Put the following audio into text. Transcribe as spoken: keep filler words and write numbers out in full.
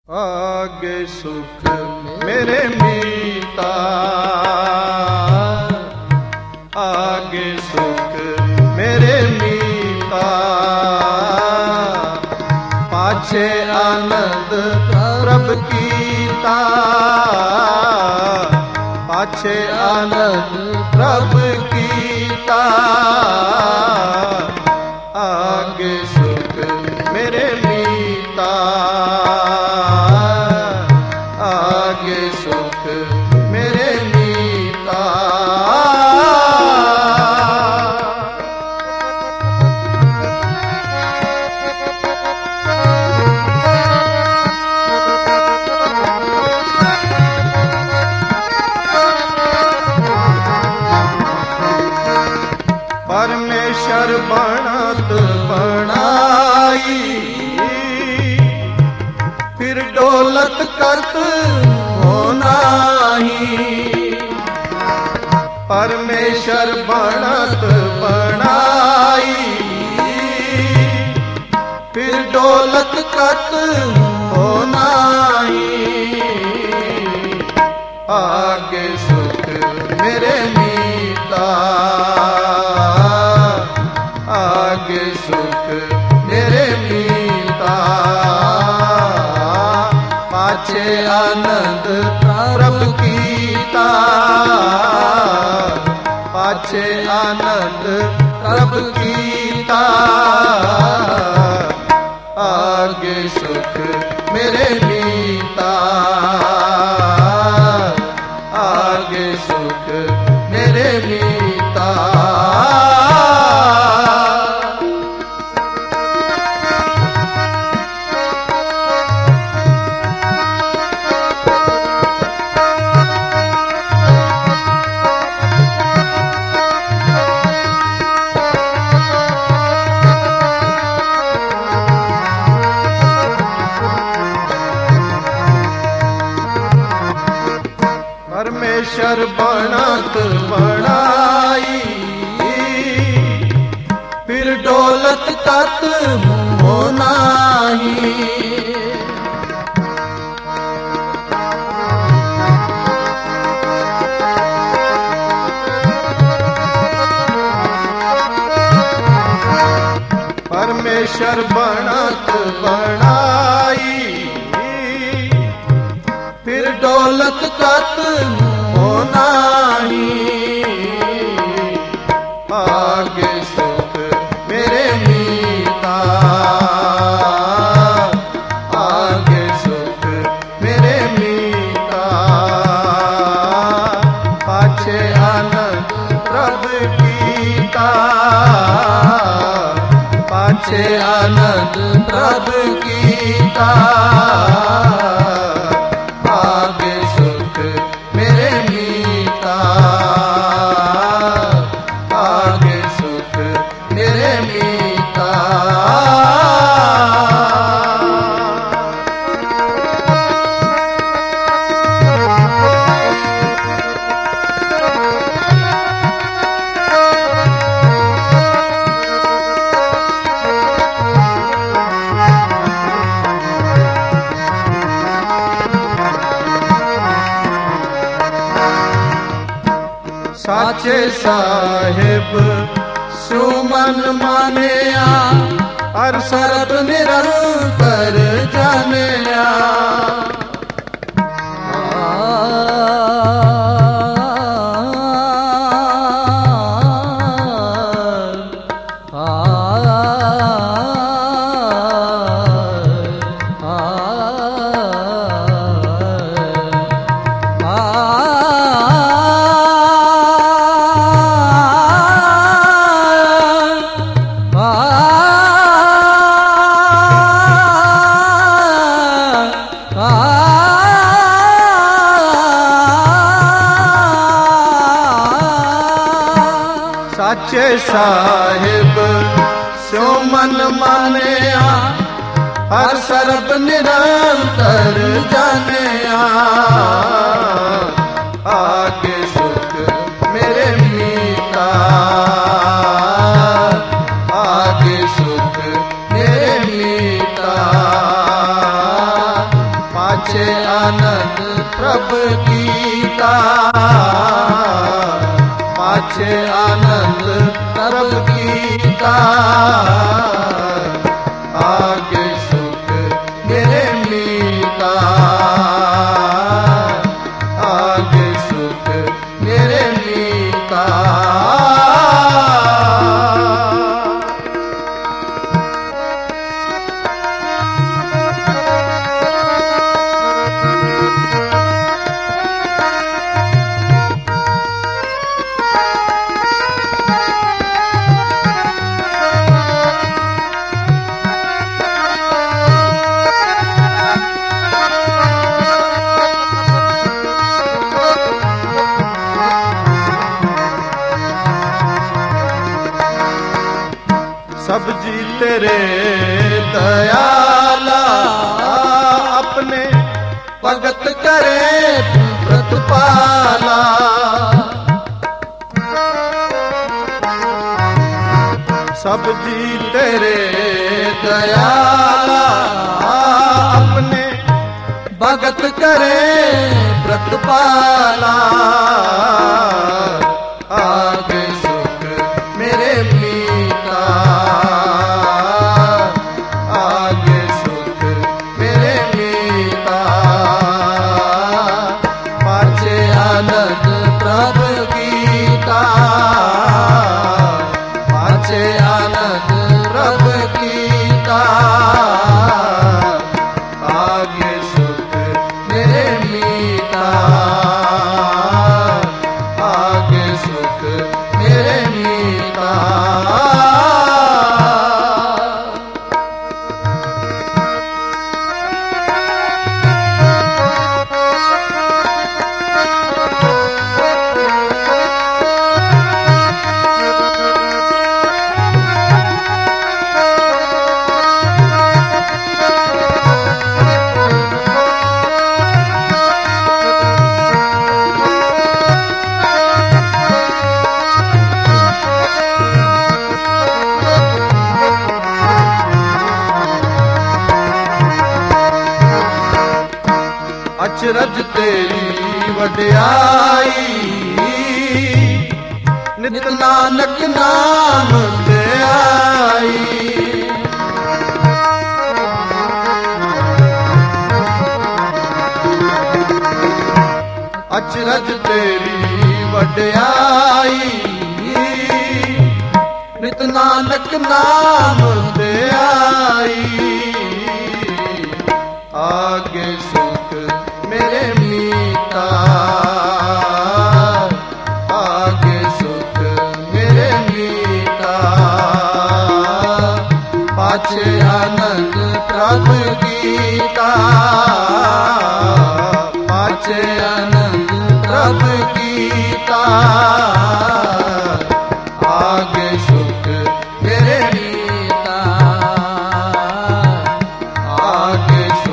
आगे सुख मेरे मीता, आगे सुख मेरे मीता, पाछे आनंद प्रभ कीता, पाछे आनंद प्रभ कीता, आगे सुख मेरे मीता, आगे सुख मेरे मीता। परमेश्वर बनत बनाई, फिर डोलत करत हो नाही। परमेश्वर बनत बनाई, फिर डोलत करत हो नाही। आगे सुख मेरे मीता, आगे सुख मेरे मीता, पाछे आनंद प्रभ कीता, पाछे आनंद प्रभ कीता, आगे सुख मेरे मीता, आगे सुख मेरे मीता। परमेश्वर बनत बनाई, फिर डोलत तत हो नाही। परमेश्वर बनत बनाई, फिर डोलत तत हो नाही। आगे सुख मेरे मीता, आगे सुख मेरे मीता, पाछे आनंद प्रभ कीता, पाछे आनंद प्रभ कीता, आगे सुख मेरे मीता, आगे सुख मेरे मीता। साचे साहिब सुमन मानिया, हर सरब निरंतर जानिया। साचे साहिब सो मन मानिया, हर सरब निरंतर जानिया। आगे सुख मेरे मीता, आगे सुख मेरे मीता, आनंद प्रभु गीता, पाछे आनंद प्रभु गीता, आगे सुख मेरे मीता, आगे सुख मेरे मीता। सब जी तेरे दयाला, अपने भगत करे प्रतिपाला। सब जी तेरे दयाला, अपने भगत करे प्रतिपाला, आगे सुख मेरे मीता, आगे सुख मेरे मीता, पाछे आनंद प्रभु गीता, पाछे आनंद प्रभु गीता, आगे सुख मेरे मीता, आगे सुख मेरे मीता। अचरज तेरी वड्याई, नित नानक नाम ते आई। अचरज तेरी वड्याई, नित नानक नाम ते आई, आगे सुख मेरे मीता, आगे सुख मेरे मीता, पाछे आनंद प्रभु गीता, पाछे आनंद प्रभु गीता, आगे सुख मेरे मीता, आगे सुख